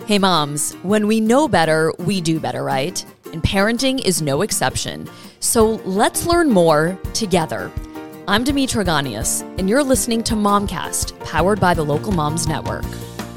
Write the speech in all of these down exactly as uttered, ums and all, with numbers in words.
Hey moms, when we know better, we do better, right? And parenting is no exception. So let's learn more together. I'm Demetra Ganius, and you're listening to Momcast, powered by the Local Moms Network.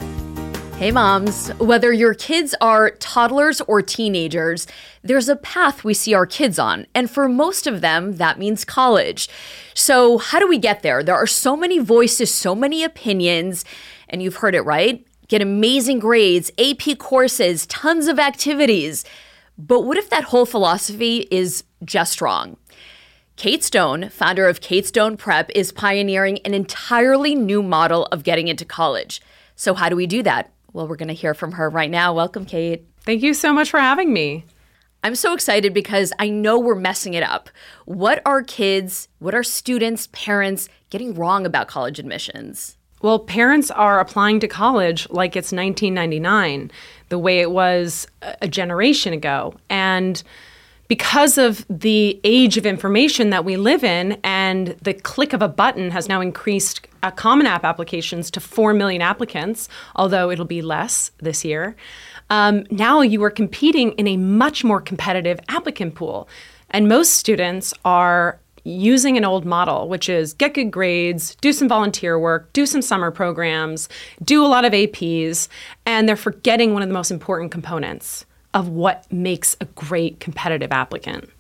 Hey moms, whether your kids are toddlers or teenagers, there's a path we see our kids on, and for most of them, that means college. So how do we get there? There are so many voices, so many opinions, and you've heard it right. Get amazing grades, A P courses, tons of activities. But what if that whole philosophy is just wrong? Kate Stone, founder of Kate Stone Prep, is pioneering an entirely new model of getting into college. So how do we do that? Well, we're going to hear from her right now. Welcome, Kate. Thank you so much for having me. I'm so excited because I know we're messing it up. What are kids, what are students, parents getting wrong about college admissions? Well, parents are applying to college like it's nineteen ninety-nine, the way it was a generation ago. And because of the age of information that we live in, and the click of a button has now increased uh, Common App applications to four million applicants, although it'll be less this year, um, now you are competing in a much more competitive applicant pool. And most students are using an old model, which is get good grades, do some volunteer work, do some summer programs, do a lot of A Ps, and they're forgetting one of the most important components of what makes a great competitive applicant.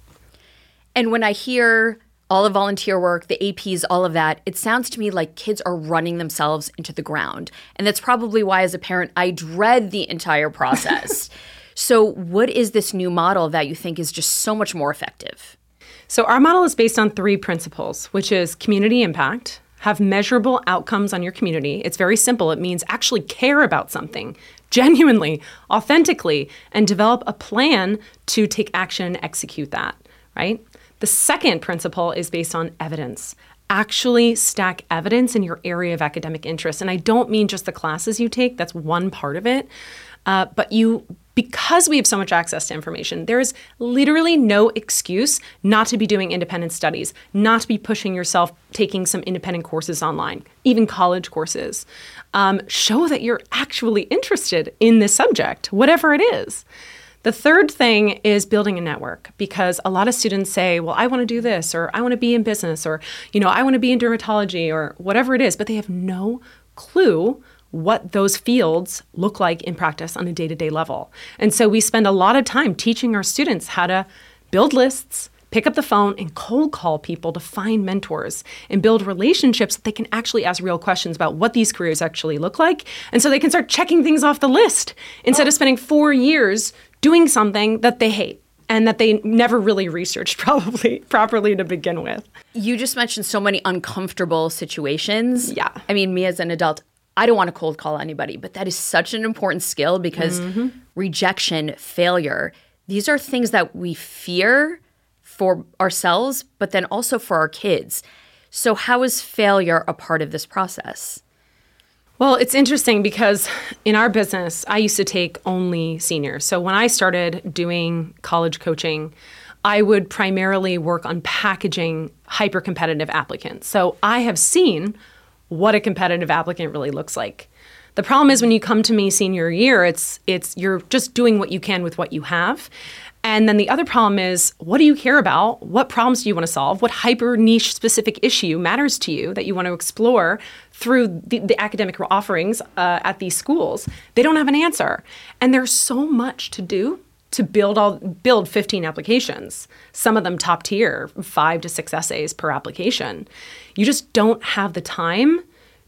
And when I hear all the volunteer work, the A Ps, all of that, it sounds to me like kids are running themselves into the ground. And that's probably why, as a parent, I dread the entire process. So what is this new model that you think is just so much more effective? So our model is based on three principles, which is community impact, have measurable outcomes on your community. It's very simple. It means actually care about something genuinely, authentically, and develop a plan to take action and execute that, right? The second principle is based on evidence. Actually stack evidence in your area of academic interest. And I don't mean just the classes you take. That's one part of it. Uh, but you Because we have so much access to information, there is literally no excuse not to be doing independent studies, not to be pushing yourself, taking some independent courses online, even college courses. Um, show that you're actually interested in this subject, whatever it is. The third thing is building a network, because a lot of students say, well, I want to do this, or I want to be in business, or, you know, I want to be in dermatology, or whatever it is, but they have no clue what those fields look like in practice on a day-to-day level. And so we spend a lot of time teaching our students how to build lists, pick up the phone, and cold call people to find mentors and build relationships that they can actually ask real questions about what these careers actually look like. And so they can start checking things off the list instead oh. of spending four years doing something that they hate and that they never really researched probably properly to begin with. You just mentioned so many uncomfortable situations. Yeah. I mean, me as an adult, I don't want to cold call anybody, but that is such an important skill because mm-hmm. rejection, failure, these are things that we fear for ourselves, but then also for our kids. So how is failure a part of this process? Well, it's interesting because in our business, I used to take only seniors. So when I started doing college coaching, I would primarily work on packaging hyper-competitive applicants. So I have seen what a competitive applicant really looks like. The problem is when you come to me senior year, it's it's you're just doing what you can with what you have. And then the other problem is, what do you care about? What problems do you want to solve? What hyper niche specific issue matters to you that you want to explore through the, the academic offerings uh, at these schools? They don't have an answer. And there's so much to do to build all build fifteen applications, some of them top tier, five to six essays per application. You just don't have the time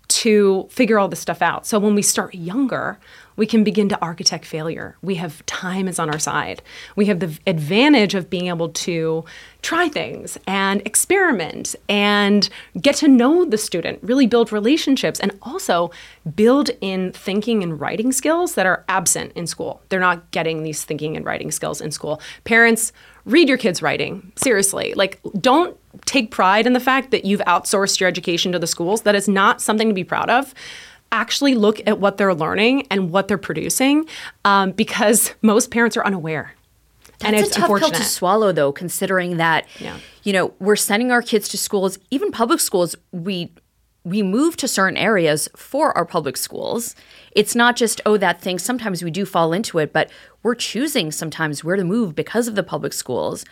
to figure all this stuff out. So when we start younger, we can begin to architect failure. We have time is on our side. We have the advantage of being able to try things and experiment and get to know the student, really build relationships, and also build in thinking and writing skills that are absent in school. They're not getting these thinking and writing skills in school. Parents, read your kids' writing. Seriously. Like, don't take pride in the fact that you've outsourced your education to the schools. That is not something to be proud of. Actually look at what they're learning and what they're producing, um, because most parents are unaware. That's and it's a tough unfortunate. pill to swallow, though, considering that, yeah. you know, we're sending our kids to schools, even public schools. We we move to certain areas for our public schools. It's not just, oh, that thing. Sometimes we do fall into it, but we're choosing sometimes where to move because of the public schools.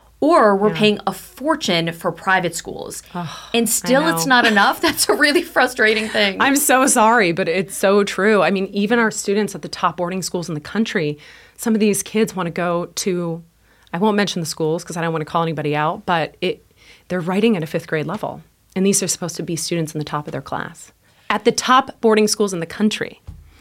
Or we're yeah. paying a fortune for private schools. Oh, and still it's not enough. That's a really frustrating thing. I'm so sorry, but it's so true. I mean, even our students at the top boarding schools in the country, some of these kids want to go to, I won't mention the schools because I don't want to call anybody out, but it they're writing at a fifth grade level. And these are supposed to be students in the top of their class at the top boarding schools in the country.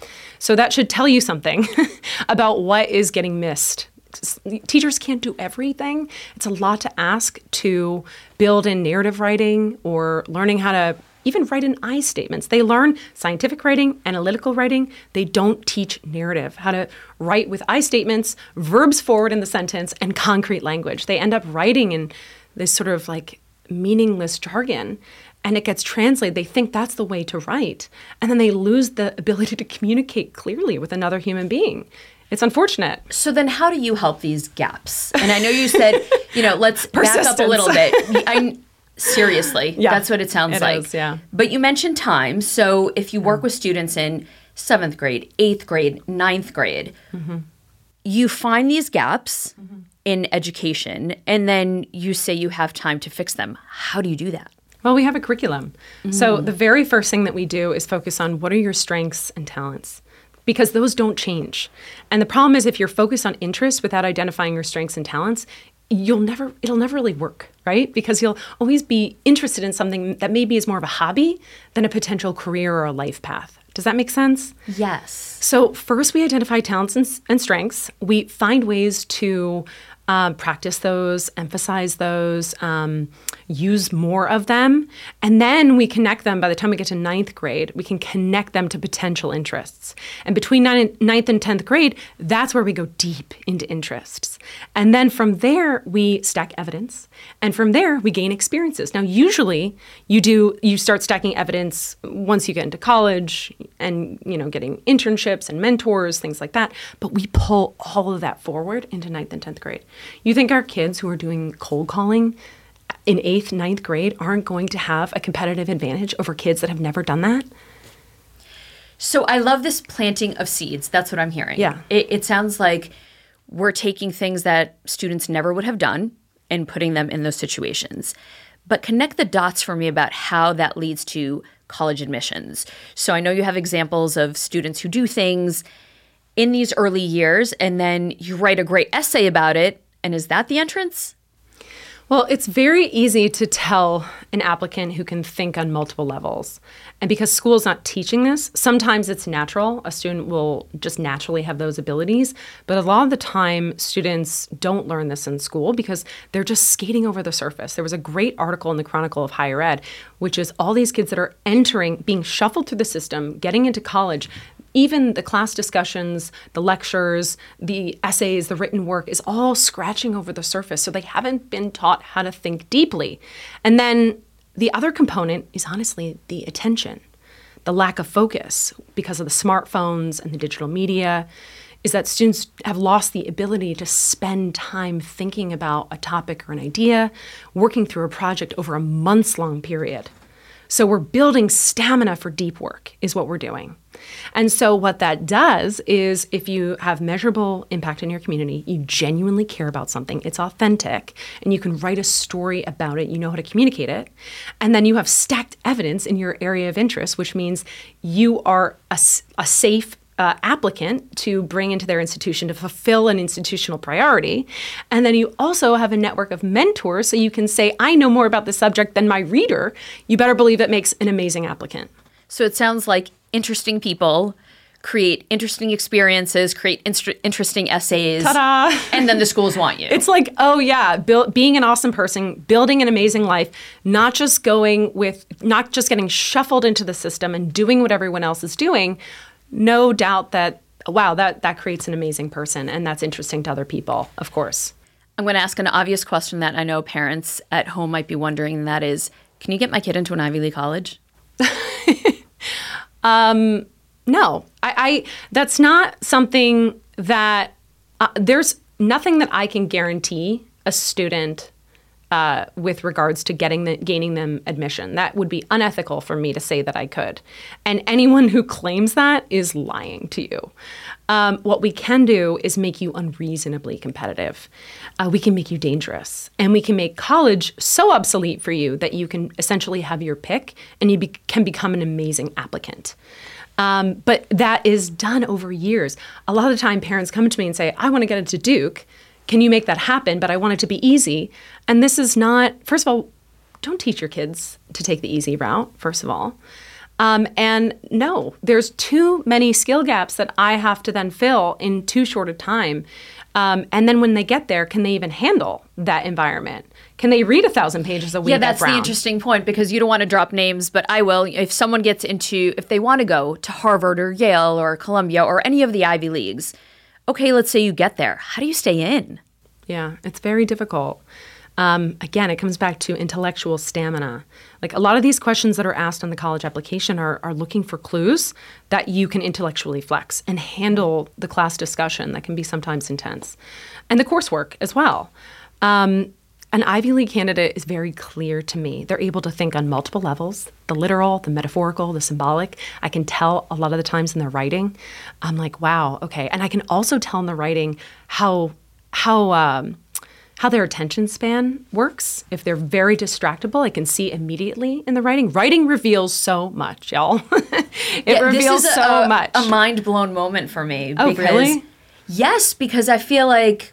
So that should tell you something about what is getting missed. Teachers can't do everything. It's a lot to ask to build in narrative writing or learning how to even write in I statements. They learn scientific writing, analytical writing. They don't teach narrative, how to write with I statements, verbs forward in the sentence, and concrete language. They end up writing in this sort of like meaningless jargon, and it gets translated. They think that's the way to write, and then they lose the ability to communicate clearly with another human being. It's unfortunate. So then how do you help these gaps? And I know you said, you know, let's back up a little bit. I, seriously, yeah, that's what it sounds it like. Is, yeah. But you mentioned time. So if you work with students in seventh grade, eighth grade, ninth grade, mm-hmm. you find these gaps mm-hmm. in education, and then you say you have time to fix them. How do you do that? Well, we have a curriculum. Mm-hmm. So the very first thing that we do is focus on what are your strengths and talents, because those don't change. And the problem is if you're focused on interest without identifying your strengths and talents, you'll never, it'll never really work, right? Because you'll always be interested in something that maybe is more of a hobby than a potential career or a life path. Does that make sense? Yes. So first we identify talents and, and strengths. We find ways to um, practice those, emphasize those, um, use more of them. And then we connect them. By the time we get to ninth grade, we can connect them to potential interests. And between ninth and tenth grade, that's where we go deep into interests. And then from there, we stack evidence. And from there, we gain experiences. Now, usually you do, you start stacking evidence once you get into college and, you know, getting internships and mentors, things like that. But we pull all of that forward into ninth and tenth grade. You think our kids who are doing cold calling in eighth, ninth grade aren't going to have a competitive advantage over kids that have never done that? So I love this planting of seeds. That's what I'm hearing. Yeah. It, it sounds like we're taking things that students never would have done and putting them in those situations. But connect the dots for me about how that leads to college admissions. So I know you have examples of students who do things in these early years, and then you write a great essay about it. And is that the entrance? Well, it's very easy to tell an applicant who can think on multiple levels. And because school's not teaching this, sometimes it's natural. A student will just naturally have those abilities. But a lot of the time, students don't learn this in school because they're just skating over the surface. There was a great article in the Chronicle of Higher Ed, which is all these kids that are entering, being shuffled through the system, getting into college. Even the class discussions, the lectures, the essays, the written work is all scratching over the surface. So they haven't been taught how to think deeply. And then the other component is honestly the attention, the lack of focus because of the smartphones and the digital media, is that students have lost the ability to spend time thinking about a topic or an idea, working through a project over a months-long period. So we're building stamina for deep work is what we're doing. And so what that does is if you have measurable impact in your community, you genuinely care about something, it's authentic, and you can write a story about it, you know how to communicate it, and then you have stacked evidence in your area of interest, which means you are a, a safe Uh, applicant to bring into their institution to fulfill an institutional priority. And then you also have a network of mentors so you can say, I know more about the subject than my reader. You better believe it makes an amazing applicant. So it sounds like interesting people create interesting experiences, create inst- interesting essays, Ta-da! And then the schools want you. It's like, oh yeah, build, being an awesome person, building an amazing life, not just going with, not just getting shuffled into the system and doing what everyone else is doing. No doubt that, wow, that, that creates an amazing person, and that's interesting to other people, of course. I'm going to ask an obvious question that I know parents at home might be wondering, and that is, can you get my kid into an Ivy League college? um, no. I, I that's not something that, uh, there's nothing that I can guarantee a student uh, with regards to getting the, gaining them admission. That would be unethical for me to say that I could. And anyone who claims that is lying to you. Um, what we can do is make you unreasonably competitive. Uh, we can make you dangerous. And we can make college so obsolete for you that you can essentially have your pick and you be- can become an amazing applicant. Um, but that is done over years. A lot of the time, parents come to me and say, I want to get into Duke. Can you make that happen? But I want it to be easy. And this is not, first of all, don't teach your kids to take the easy route, first of all. Um, and no, there's too many skill gaps that I have to then fill in too short a time. Um, and then when they get there, can they even handle that environment? Can they read a thousand pages a week? Yeah, that's at Brown? the interesting point, because you don't want to drop names, but I will. If someone gets into, if they want to go to Harvard or Yale or Columbia or any of the Ivy Leagues, okay, let's say you get there. How do you stay in? Yeah, it's very difficult. Um, again, it comes back to intellectual stamina. Like a lot of these questions that are asked on the college application are, are looking for clues that you can intellectually flex and handle the class discussion that can be sometimes intense. And the coursework as well. Um, an Ivy League candidate is very clear to me. They're able to think on multiple levels, the literal, the metaphorical, the symbolic. I can tell a lot of the times in their writing, I'm like, wow, okay. And I can also tell in the writing how, how, um, how their attention span works. If they're very distractible, I can see immediately in the writing. Writing reveals so much, y'all. it yeah, reveals this is so a, much. a mind-blown moment for me. Oh, because, really? Yes, because I feel like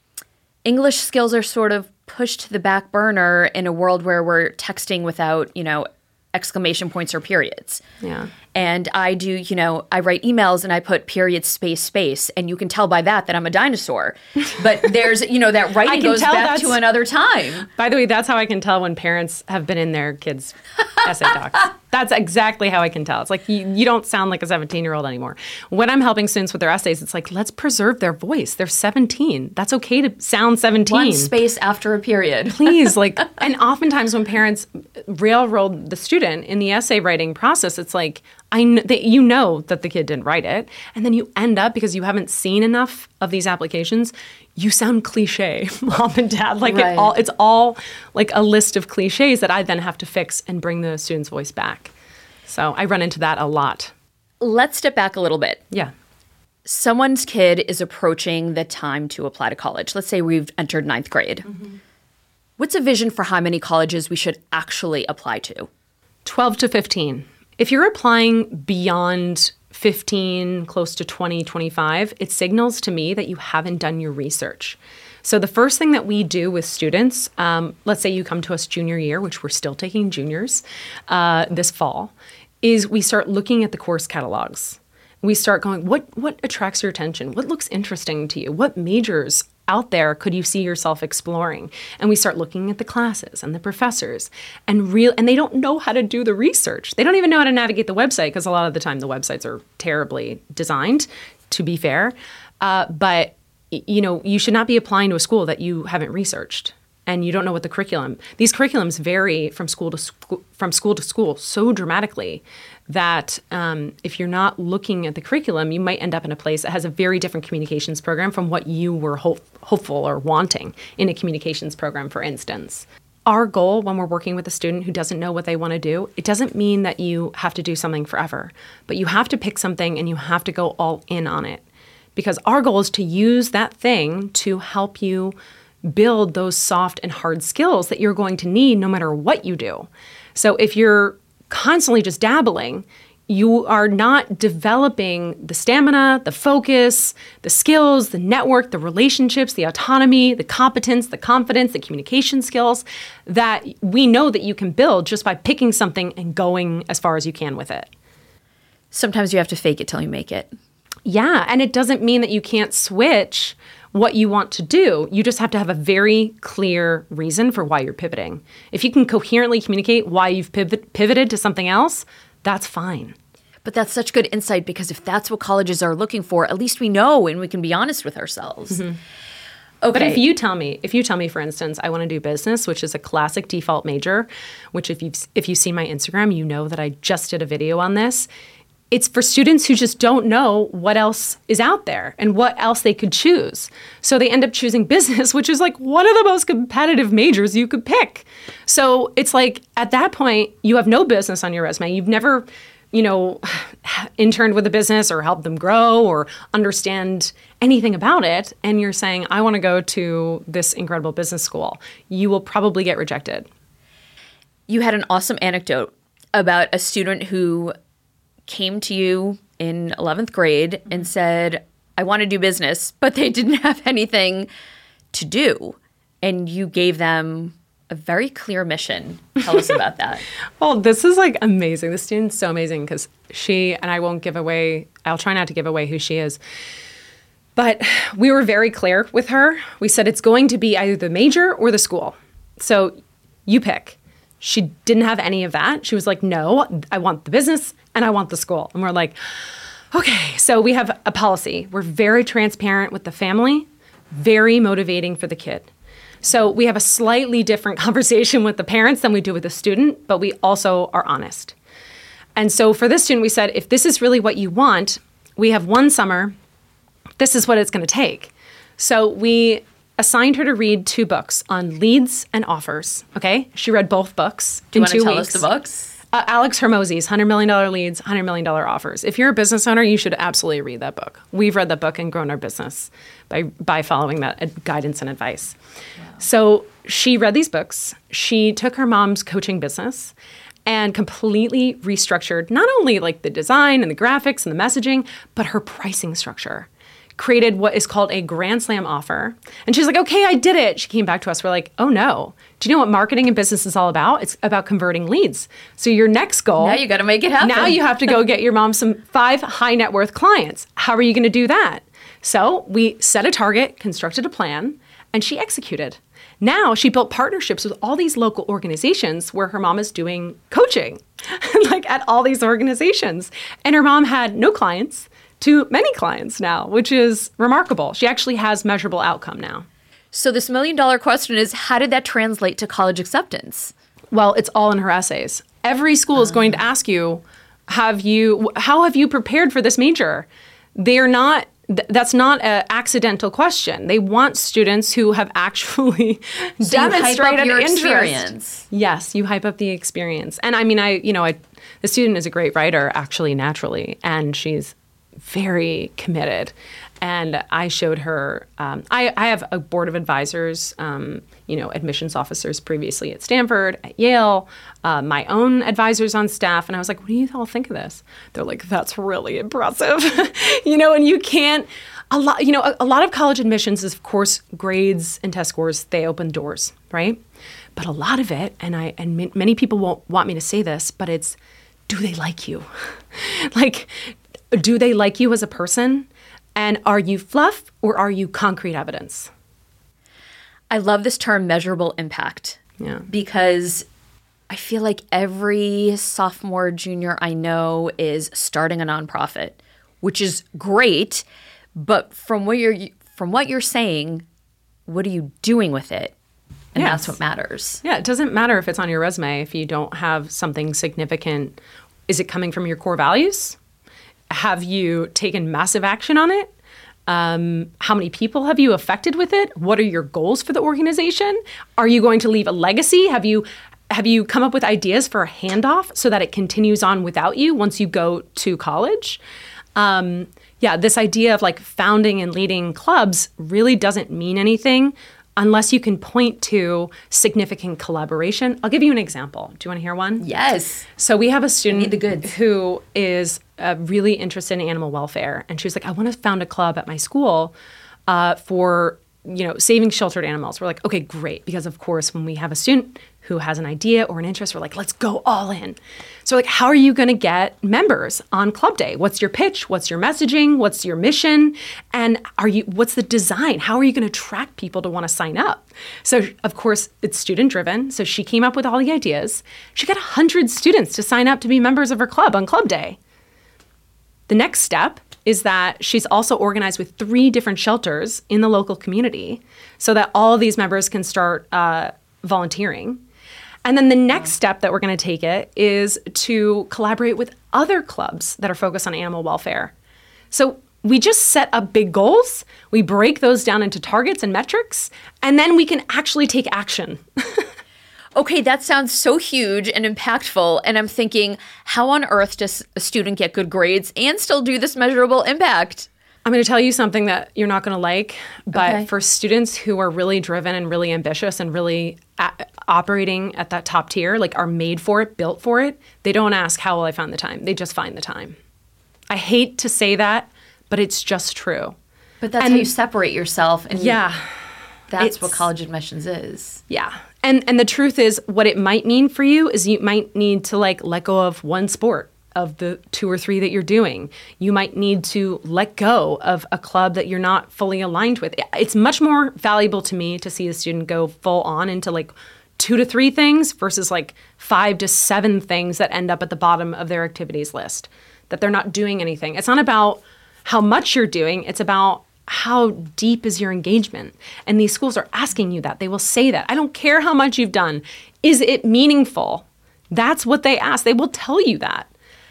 English skills are sort of pushed to the back burner in a world where we're texting without, you know, exclamation points or periods. Yeah. And I do, you know, I write emails and I put period, space, space. And you can tell by that that I'm a dinosaur. But there's, you know, that writing goes back to another time. By the way, that's how I can tell when parents have been in their kids' essay docs. That's exactly how I can tell. It's like, you, you don't sound like a seventeen-year-old anymore. When I'm helping students with their essays, it's like, let's preserve their voice. They're seventeen. That's okay to sound seventeen. One space after a period. Please, like, and oftentimes when parents railroad the student in the essay writing process, it's like, I kn- they, you know that the kid didn't write it, and then you end up, because you haven't seen enough of these applications, you sound cliche, mom and dad. Like right. it all, it's all like a list of cliches that I then have to fix and bring the student's voice back. So I run into that a lot. Let's step back a little bit. Yeah. Someone's kid is approaching the time to apply to college. Let's say we've entered ninth grade. Mm-hmm. What's a vision for how many colleges we should actually apply to? twelve to fifteen. If you're applying beyond fifteen, close to twenty, twenty-five, it signals to me that you haven't done your research. So the first thing that we do with students, um, let's say you come to us junior year, which we're still taking juniors uh, this fall, is we start looking at the course catalogs. We start going, what what attracts your attention? What looks interesting to you? What majors out there could you see yourself exploring? And we start looking at the classes and the professors, and real and they don't know how to do the research. They don't even know how to navigate the website, because a lot of the time the websites are terribly designed, to be fair. Uh, but you know, you should not be applying to a school that you haven't researched and you don't know what the curriculum. These curriculums vary from school to school, from school to school so dramatically that um, if you're not looking at the curriculum, you might end up in a place that has a very different communications program from what you were hope, hopeful or wanting in a communications program, for instance. Our goal when we're working with a student who doesn't know what they want to do, it doesn't mean that you have to do something forever, but you have to pick something and you have to go all in on it. Because our goal is to use that thing to help you build those soft and hard skills that you're going to need no matter what you do. So if you're constantly just dabbling, you are not developing the stamina, the focus, the skills, the network, the relationships, the autonomy, the competence, the confidence, the communication skills that we know that you can build just by picking something and going as far as you can with it. Sometimes you have to fake it till you make it. Yeah, and it doesn't mean that you can't switch what you want to do. You just have to have a very clear reason for why you're pivoting. If you can coherently communicate why you've pivot, pivoted to something else, that's fine. But that's such good insight, because if that's what colleges are looking for, at least we know and we can be honest with ourselves. Mm-hmm. Okay. But if you tell me, if you tell me, for instance, I want to do business, which is a classic default major, which if you've if you see my Instagram, you know that I just did a video on this. it's for students who just don't know what else is out there and what else they could choose. So they end up choosing business, which is like one of the most competitive majors you could pick. So it's like at that point, you have no business on your resume. You've never, you know, interned with a business or helped them grow or understand anything about it. And you're saying, I want to go to this incredible business school. You will probably get rejected. You had an awesome anecdote about a student who came to you in eleventh grade and said, I want to do business, but they didn't have anything to do. And you gave them a very clear mission. Tell us about that. Well, this is like amazing. The student's so amazing because she, and I won't give away, I'll try not to give away who she is. But we were very clear with her. We said it's going to be either the major or the school. So you pick. She didn't have any of that. She was like, no, I want the business and I want the school. And we're like, okay. So we have a policy. We're very transparent with the family, very motivating for the kid. So we have a slightly different conversation with the parents than we do with the student, but we also are honest. And so for this student, we said, if this is really what you want, we have one summer, this is what it's going to take. So we assigned her to read two books on leads and offers. Okay, she read both books Do you in want two to tell weeks. us the books? Uh, Alex Hermosi's one hundred million dollars Leads, one hundred million dollars Offers. If you're a business owner, you should absolutely read that book. We've read that book and grown our business by by following that ad- guidance and advice. Wow. So she read these books. She took her mom's coaching business and completely restructured not only like the design and the graphics and the messaging, but her pricing structure. Created what is called a Grand Slam offer. And she's like, okay, I did it. She came back to us. We're like, oh no. Do you know what marketing and business is all about? It's about converting leads. So your next goal. Now you got to make it happen. Now you have to go get your mom some five high net worth clients. How are you going to do that? So we set a target, constructed a plan, and she executed. Now she built partnerships with all these local organizations where her mom is doing coaching, like at all these organizations. And her mom had no clients to many clients now, which is remarkable. She actually has measurable outcome now. So this million dollar question is, how did that translate to college acceptance? Well, it's all in her essays. Every school is going to ask you, have you, how have you prepared for this major? They're not, th- that's not an accidental question. They want students who have actually so demonstrated you hype up your interest. Experience. Yes, you hype up the experience. And I mean, I, you know, I, the student is a great writer actually naturally, and she's very committed. And I showed her, um, I, I have a board of advisors, um, you know, admissions officers previously at Stanford, at Yale, uh, my own advisors on staff. And I was like, what do you all think of this? They're like, that's really impressive. you know, and you can't, a lot, you know, a, a lot of college admissions is, of course, grades and test scores, they open doors, right? But a lot of it, and I, and m- many people won't want me to say this, but it's, do they like you? like, do they like you as a person? And are you fluff or are you concrete evidence? I love this term measurable impact. Yeah. Because I feel like every sophomore, junior I know is starting a nonprofit, which is great. But from what you're from what you're saying, what are you doing with it? And Yes. that's what matters. Yeah, it doesn't matter if it's on your resume if you don't have something significant. Is it coming from your core values? Have you taken massive action on it? Um, how many people have you affected with it? What are your goals for the organization? Are you going to leave a legacy? Have you have you come up with ideas for a handoff so that it continues on without you once you go to college? Um, yeah, this idea of like founding and leading clubs really doesn't mean anything unless you can point to significant collaboration. I'll give you an example. Do you want to hear one? Yes. So we have a student need the goods. who is uh, really interested in animal welfare. And she was like, I want to found a club at my school uh, for, you know, saving sheltered animals. We're like, okay, great. Because of course, when we have a student who has an idea or an interest, we're like, let's go all in. So like, how are you going to get members on club day? What's your pitch? What's your messaging? What's your mission? And are you, what's the design? How are you going to attract people to want to sign up? So of course, it's student driven. So she came up with all the ideas. She got one hundred students to sign up to be members of her club on club day. The next step is that she's also organized with three different shelters in the local community so that all of these members can start uh, volunteering. And then the next step that we're going to take it is to collaborate with other clubs that are focused on animal welfare. So we just set up big goals, we break those down into targets and metrics, and then we can actually take action. Okay, that sounds so huge and impactful. And I'm thinking, how on earth does a student get good grades and still do this measurable impact? I'm going to tell you something that you're not going to like, but Okay. for students who are really driven and really ambitious and really a- operating at that top tier, like are made for it, built for it, they don't ask, how will I find the time? They just find the time. I hate to say that, but it's just true. But that's And- how you separate yourself. And Yeah. that's what it's- college admissions is. Yeah. And and the truth is, what it might mean for you is you might need to like let go of one sport of the two or three that you're doing. You might need to let go of a club that you're not fully aligned with. It's much more valuable to me to see a student go full on into like two to three things versus like five to seven things that end up at the bottom of their activities list, that they're not doing anything. It's not about how much you're doing. It's about how deep is your engagement? And these schools are asking you that. They will say that. I don't care how much you've done. Is it meaningful? That's what they ask. They will tell you that.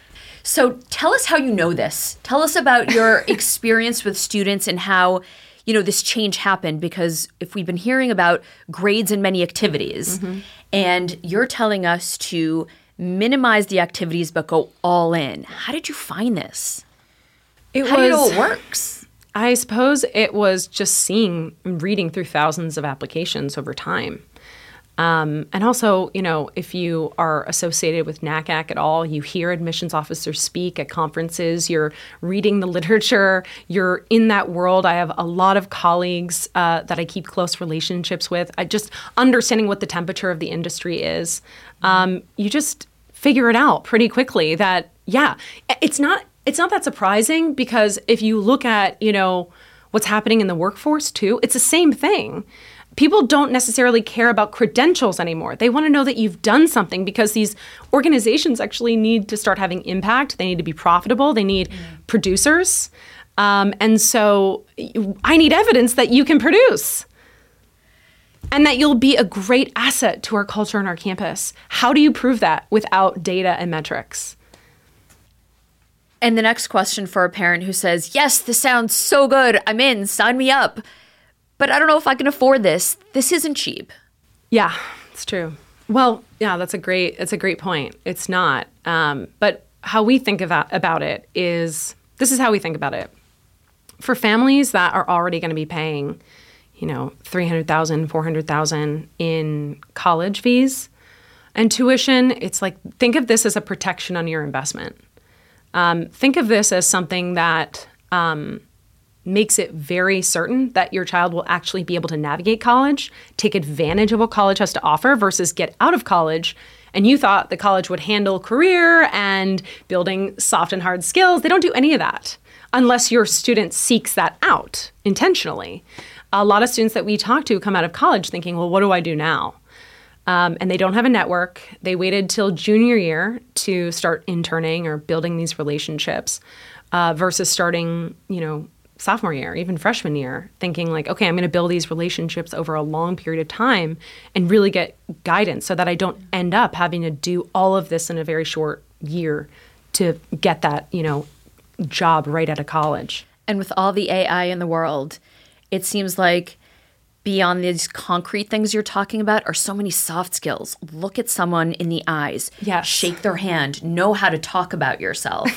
So tell us how you know this. Tell us about your experience with students and how, you know, this change happened. Because if we've been hearing about grades in many activities, mm-hmm. and you're telling us to minimize the activities but go all in, how did you find this? It how was, do you know it works? I suppose it was just seeing and reading through thousands of applications over time. Um, and also, you know, if you are associated with N A C A C at all, you hear admissions officers speak at conferences, you're reading the literature, you're in that world. I have a lot of colleagues uh, that I keep close relationships with. I just understanding what the temperature of the industry is. Um, you just figure it out pretty quickly that, yeah, it's not it's not that surprising, because if you look at, you know, what's happening in the workforce too, it's the same thing. People don't necessarily care about credentials anymore. They want to know that you've done something, because these organizations actually need to start having impact. They need to be profitable. They need mm-hmm. producers. Um, and so I need evidence that you can produce and that you'll be a great asset to our culture and our campus. How do you prove that without data and metrics? And the next question for a parent who says, yes, this sounds so good. I'm in. Sign me up. But I don't know if I can afford this. This isn't cheap. Yeah, it's true. Well, yeah, that's a great that's a great point. It's not. Um, but how we think about, about it is, this is how we think about it. For families that are already going to be paying, you know, three hundred thousand dollars, four hundred thousand dollars in college fees and tuition, it's like, think of this as a protection on your investment. Um, think of this as something that um, makes it very certain that your child will actually be able to navigate college, take advantage of what college has to offer, versus get out of college and you thought the college would handle career and building soft and hard skills. They don't do any of that unless your student seeks that out intentionally. A lot of students that we talk to come out of college thinking, well, what do I do now? Um, and they don't have a network. They waited till junior year to start interning or building these relationships uh, versus starting, you know, sophomore year, even freshman year, thinking like, okay, I'm going to build these relationships over a long period of time and really get guidance so that I don't end up having to do all of this in a very short year to get that, you know, job right out of college. And with all the A I in the world, it seems like beyond these concrete things you're talking about are so many soft skills. Look at someone in the eyes. Yes. Shake their hand. Know how to talk about yourself.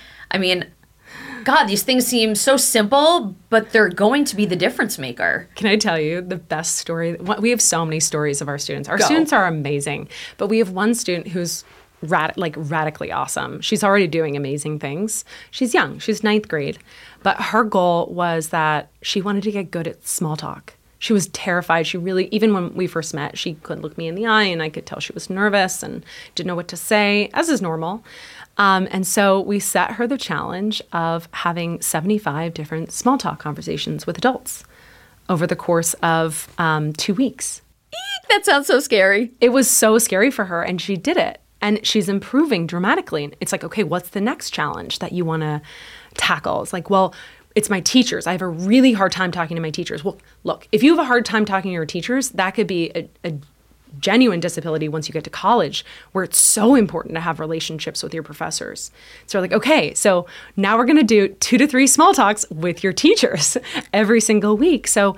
I mean, God, these things seem so simple, but they're going to be the difference maker. Can I tell you the best story? We have so many stories of our students. Our Go. students are amazing, but we have one student who's rad- like radically awesome. She's already doing amazing things. She's young. She's ninth grade. But her goal was that she wanted to get good at small talk. She was terrified. She really, even when we first met, she couldn't look me in the eye, and I could tell she was nervous and didn't know what to say, as is normal. Um, and so we set her the challenge of having seventy-five different small talk conversations with adults over the course of um, two weeks. Eek, that sounds so scary. It was so scary for her, and she did it. And she's improving dramatically. It's like, okay, what's the next challenge that you want to tackle? It's like, well, it's my teachers. I have a really hard time talking to my teachers. Well, look, if you have a hard time talking to your teachers, that could be a, a genuine disability once you get to college, where it's so important to have relationships with your professors. So we're like, okay, so now we're going to do two to three small talks with your teachers every single week. So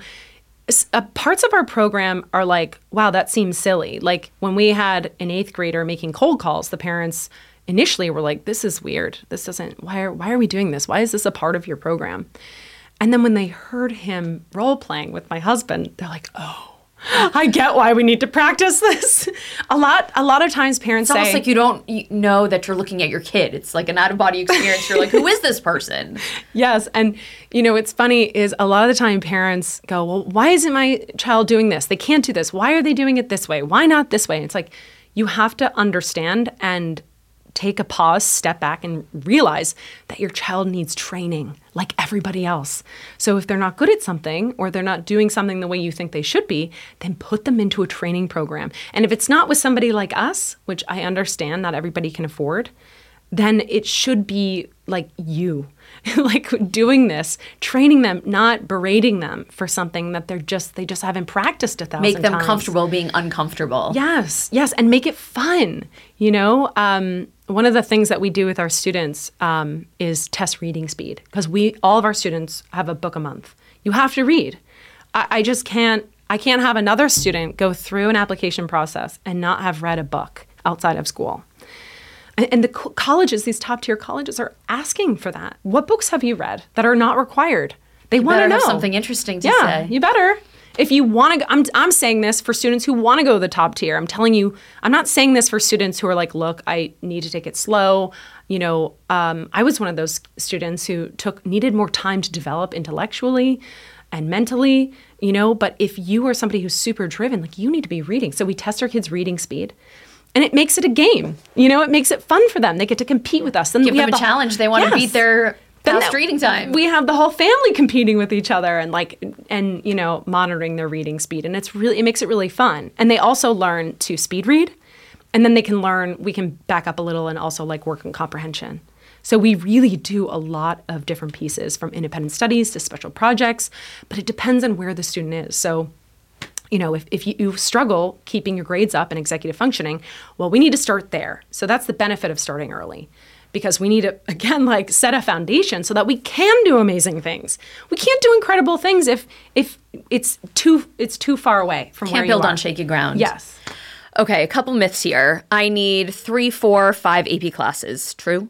uh, parts of our program are like, wow, that seems silly. Like when we had an eighth grader making cold calls, the parents initially were like, this is weird. This doesn't, why are, why are we doing this? Why is this a part of your program? And then when they heard him role playing with my husband, they're like, oh, I get why we need to practice this. A lot, a lot of times parents it's say, almost like you don't you know that you're looking at your kid. It's like an out-of-body experience. You're like, who is this person? Yes. And, you know, what's funny is a lot of the time parents go, well, why isn't my child doing this? They can't do this. Why are they doing it this way? Why not this way? And it's like, you have to understand and take a pause, step back, and realize that your child needs training like everybody else. So if they're not good at something or they're not doing something the way you think they should be, then put them into a training program. And if it's not with somebody like us, which I understand not everybody can afford, then it should be like you, like doing this, training them, not berating them for something that they're just, they just haven't practiced a thousand times. Make them comfortable being uncomfortable. Yes, yes, and make it fun. You know, um, one of the things that we do with our students um, is test reading speed, because we, all of our students have a book a month. You have to read. I, I just can't, I can't have another student go through an application process and not have read a book outside of school. And the colleges, these top tier colleges, are asking for that. What books have you read that are not required? They want to know. Have something interesting to yeah, say. You better. If you want to go, I'm, I'm saying this for students who want to go to the top tier. I'm telling you, I'm not saying this for students who are like, look, I need to take it slow. You know, um, I was one of those students who took needed more time to develop intellectually and mentally, you know, but if you are somebody who's super driven, like you need to be reading. So we test our kids' reading speed. And it makes it a game. You know, it makes it fun for them. They get to compete with us. Then Give we them have a the, challenge. They want yes. to beat their past that, reading time. We have the whole family competing with each other and like, and you know, monitoring their reading speed. And it's really, it makes it really fun. And they also learn to speed read. And then they can learn, we can back up a little and also like work on comprehension. So we really do a lot of different pieces, from independent studies to special projects, but it depends on where the student is. So you know, if, if you, you struggle keeping your grades up and executive functioning, well, we need to start there. So that's the benefit of starting early, because we need to, again, like set a foundation so that we can do amazing things. We can't do incredible things if if it's too it's too far away from Can't where you build are. on shaky ground. Yes. Okay, a couple myths here. I need three, four, five A P classes. True?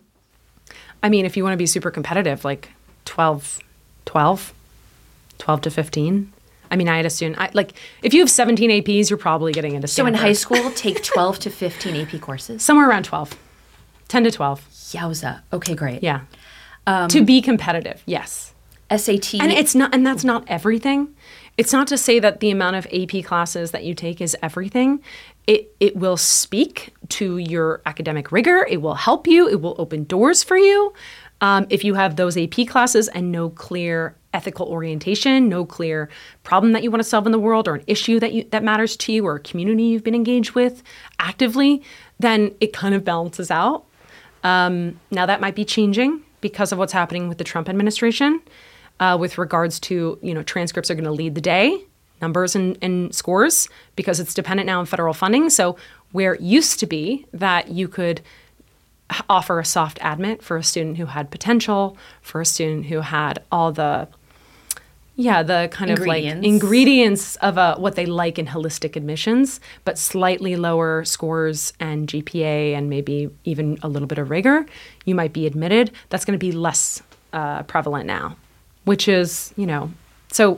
I mean, if you want to be super competitive, like twelve, twelve, twelve to fifteen. I mean, I had a student, I, like, if you have seventeen A Ps, you're probably getting into Stanford. So in high school, take twelve to fifteen A P courses? Somewhere around twelve. ten to twelve. Yowza. Okay, great. Yeah. Um, to be competitive, yes. S A T. And it's not, and that's not everything. It's not to say that the amount of A P classes that you take is everything. It it will speak to your academic rigor. It will help you. It will open doors for you. Um, if you have those A P classes and no clear ethical orientation, no clear problem that you want to solve in the world, or an issue that you that matters to you, or a community you've been engaged with actively, then it kind of balances out. Um, now that might be changing because of what's happening with the Trump administration, uh, with regards to, you know, transcripts are going to lead the day, numbers and, and scores, because it's dependent now on federal funding. So where it used to be that you could offer a soft admit for a student who had potential, for a student who had all the, yeah, the kind ingredients. of like ingredients of a, what they like in holistic admissions, but slightly lower scores and G P A and maybe even a little bit of rigor, you might be admitted. That's going to be less uh, prevalent now, which is, you know, so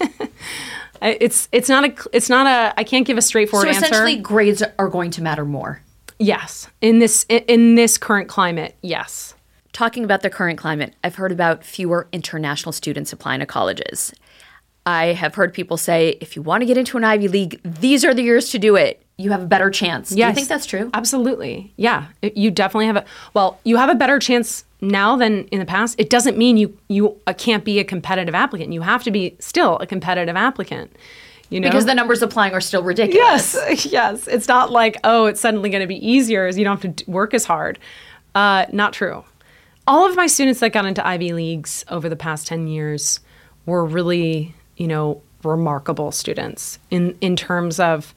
it's it's not a it's not a I can't give a straightforward answer. So essentially, grades are going to matter more. Yes, in this in this current climate, yes. Talking about the current climate, I've heard about fewer international students applying to colleges. I have heard people say, if you want to get into an Ivy League, these are the years to do it. You have a better chance. Yes. Do you think that's true? Absolutely. Yeah. It, you definitely have a, well, you have a better chance now than in the past. It doesn't mean you, you uh, can't be a competitive applicant. You have to be still a competitive applicant. You know? Because the numbers applying are still ridiculous. Yes. Yes. It's not like, oh, it's suddenly going to be easier as you don't have to work as hard. Uh, not true. All of my students that got into Ivy Leagues over the past ten years were really, you know, remarkable students in, in terms of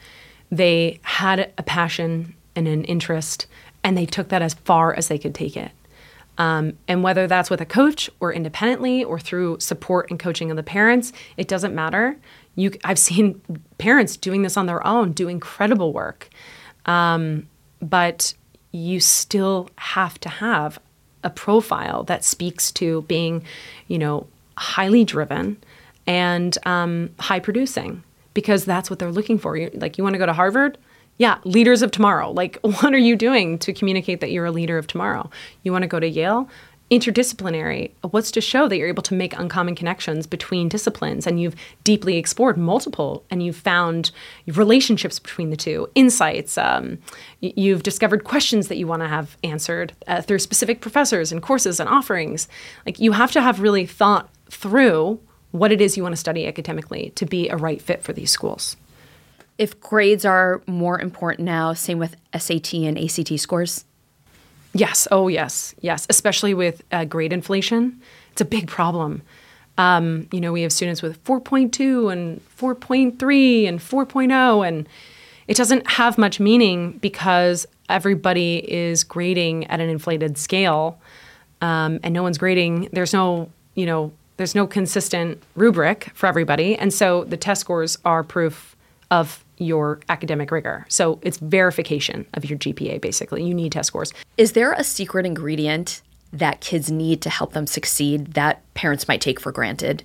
They had a passion and an interest, and they took that as far as they could take it. Um, and whether that's with a coach or independently or through support and coaching of the parents, it doesn't matter. You, I've seen parents doing this on their own, do incredible work. Um, but you still have to have a profile that speaks to being, you know, highly driven and um, high producing, because that's what they're looking for. You're, like, you want to go to Harvard? Yeah, leaders of tomorrow. Like, what are you doing to communicate that you're a leader of tomorrow? You want to go to Yale? Interdisciplinary. What's to show that you're able to make uncommon connections between disciplines, and you've deeply explored multiple, and you've found relationships between the two, insights. Um, you've discovered questions that you want to have answered uh, through specific professors and courses and offerings. Like, you have to have really thought through what it is you want to study academically to be a right fit for these schools. If grades are more important now, same with S A T and A C T scores? Yes. Oh, yes. Yes. Especially with uh, grade inflation. It's a big problem. Um, you know, we have students with four point two and four point three and four point oh, and it doesn't have much meaning because everybody is grading at an inflated scale, um, and no one's grading. There's no, you know, there's no consistent rubric for everybody. And so the test scores are proof of your academic rigor. So it's verification of your G P A, basically. You need test scores. Is there a secret ingredient that kids need to help them succeed that parents might take for granted?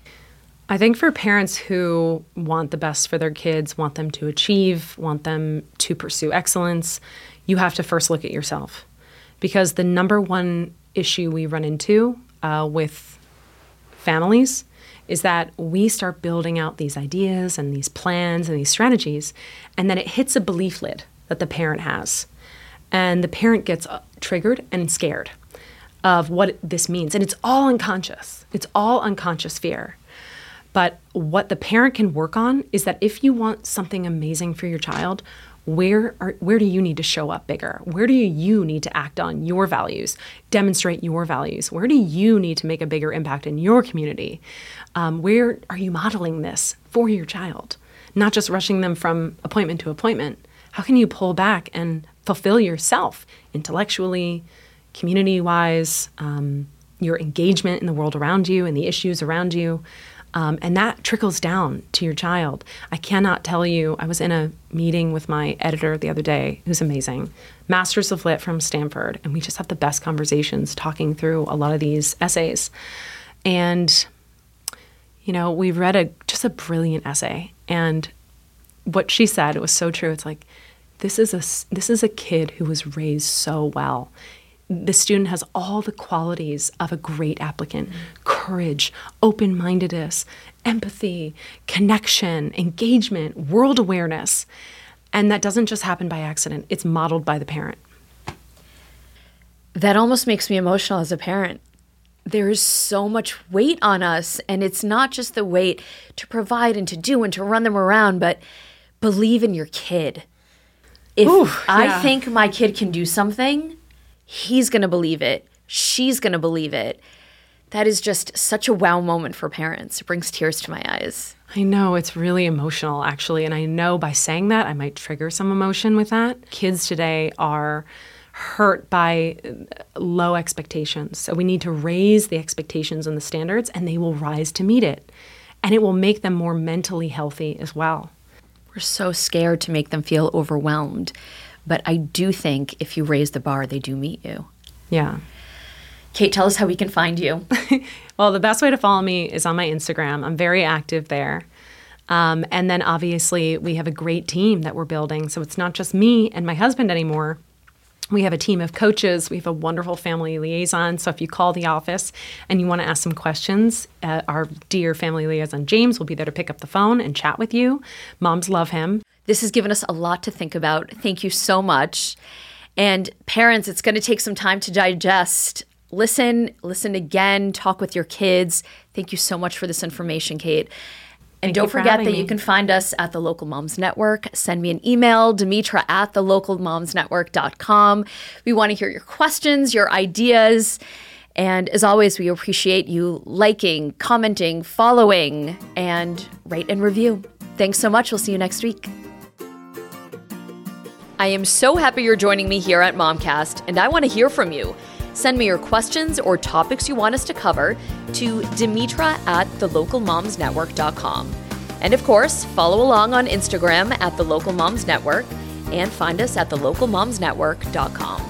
I think for parents who want the best for their kids, want them to achieve, want them to pursue excellence, you have to first look at yourself. Because the number one issue we run into uh, with families is that we start building out these ideas and these plans and these strategies, and then it hits a belief lid that the parent has. And the parent gets triggered and scared of what this means. And it's all unconscious. It's all unconscious fear. But what the parent can work on is that if you want something amazing for your child, where are, where do you need to show up bigger? Where do you need to act on your values, demonstrate your values? Where do you need to make a bigger impact in your community? Um, where are you modeling this for your child? Not just rushing them from appointment to appointment. How can you pull back and fulfill yourself intellectually, community-wise, um, your engagement in the world around you and the issues around you? Um, and that trickles down to your child. I cannot tell you, I was in a meeting with my editor the other day, who's amazing, Masters of Lit from Stanford, and we just have the best conversations talking through a lot of these essays. And, you know, we read a just a brilliant essay, and what she said, it was so true. It's like, this is a, this is a kid who was raised so well. The student has all the qualities of a great applicant: courage, open-mindedness, empathy, connection, engagement, world awareness. And that doesn't just happen by accident. It's modeled by the parent. That almost makes me emotional as a parent. There is so much weight on us, and it's not just the weight to provide and to do and to run them around, but believe in your kid. If Ooh, I yeah. think my kid can do something, he's going to believe it. She's going to believe it. That is just such a wow moment for parents. It brings tears to my eyes. I know, it's really emotional, actually. And I know by saying that, I might trigger some emotion with that. Kids today are hurt by low expectations. So we need to raise the expectations and the standards, and they will rise to meet it. And it will make them more mentally healthy as well. We're so scared to make them feel overwhelmed. But I do think if you raise the bar, they do meet you. Yeah. Kate, tell us how we can find you. Well, the best way to follow me is on my Instagram. I'm very active there. Um, and then obviously we have a great team that we're building. So it's not just me and my husband anymore. We have a team of coaches. We have a wonderful family liaison. So if you call the office and you want to ask some questions, uh, our dear family liaison, James, will be there to pick up the phone and chat with you. Moms love him. This has given us a lot to think about. Thank you so much. And parents, it's going to take some time to digest. Listen, listen again, talk with your kids. Thank you so much for this information, Kate. And Thank don't you for forget having that me. you can find us at the Local Moms Network. Send me an email, Demetra at the local moms network dot com. We want to hear your questions, your ideas. And as always, we appreciate you liking, commenting, following, and rate and review. Thanks so much. We'll see you next week. I am so happy you're joining me here at Momcast, and I want to hear from you. Send me your questions or topics you want us to cover to Dimitra at the local moms network dot com. And of course, follow along on Instagram at The Local Moms Network and find us at the local moms network dot com.